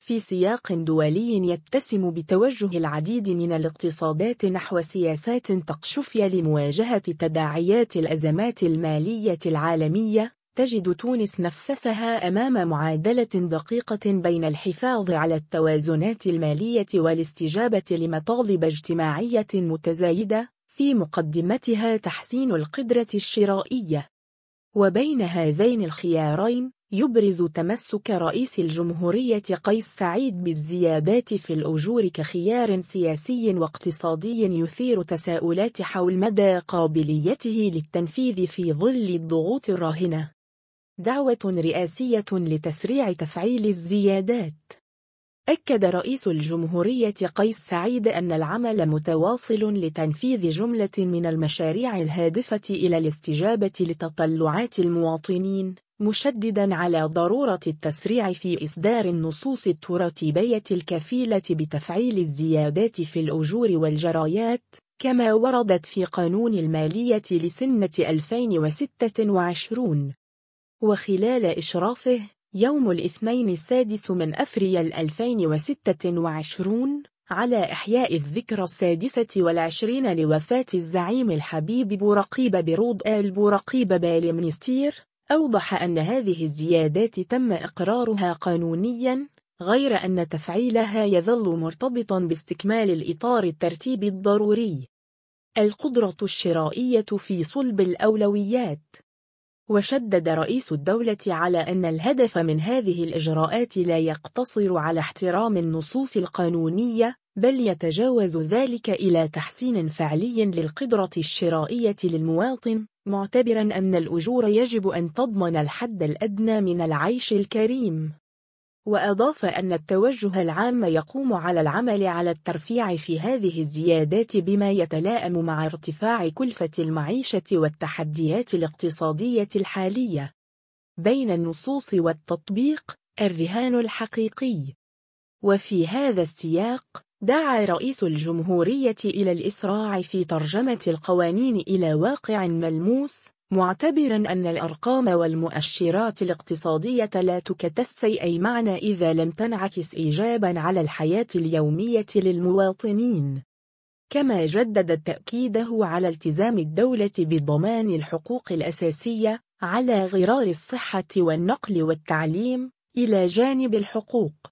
في سياق دولي يتسم بتوجه العديد من الاقتصادات نحو سياسات تقشفية لمواجهة تداعيات الأزمات المالية العالمية، تجد تونس نفسها أمام معادلة دقيقة بين الحفاظ على التوازنات المالية والاستجابة لمطالب اجتماعية متزايدة، في مقدمتها تحسين القدرة الشرائية. وبين هذين الخيارين، يبرز تمسك رئيس الجمهورية قيس سعيد بالزيادات في الأجور كخيار سياسي واقتصادي يثير تساؤلات حول مدى قابليته للتنفيذ في ظل الضغوط الراهنة. دعوة رئاسية لتسريع تفعيل الزيادات. أكد رئيس الجمهورية قيس سعيد أن العمل متواصل لتنفيذ جملة من المشاريع الهادفة إلى الاستجابة لتطلعات المواطنين، مشدداً على ضرورة التسريع في إصدار النصوص التراتبية الكفيلة بتفعيل الزيادات في الأجور والجرايات، كما وردت في قانون المالية لسنة 2026. وخلال إشرافه يوم الاثنين 6 أفريل 2026 على إحياء الذكرى 26 لوفاة الزعيم الحبيب بورقيبة برود آل بورقيبة بالمنستير، أوضح أن هذه الزيادات تم إقرارها قانونياً، غير أن تفعيلها يظل مرتبطاً باستكمال الإطار الترتيبي الضروري. القدرة الشرائية في صلب الأولويات. وشدد رئيس الدولة على أن الهدف من هذه الإجراءات لا يقتصر على احترام النصوص القانونية، بل يتجاوز ذلك إلى تحسين فعلي للقدرة الشرائية للمواطن، معتبراً أن الأجور يجب أن تضمن الحد الأدنى من العيش الكريم. وأضاف أن التوجه العام يقوم على العمل على الترفيع في هذه الزيادات بما يتلائم مع ارتفاع كلفة المعيشة والتحديات الاقتصادية الحالية. بين النصوص والتطبيق، الرهان الحقيقي. وفي هذا السياق، دعا رئيس الجمهورية إلى الإسراع في ترجمة القوانين إلى واقع ملموس، معتبراً أن الأرقام والمؤشرات الاقتصادية لا تكتسي أي معنى إذا لم تنعكس إيجاباً على الحياة اليومية للمواطنين. كما جدد تأكيده على التزام الدولة بضمان الحقوق الأساسية على غرار الصحة والنقل والتعليم، إلى جانب الحقوق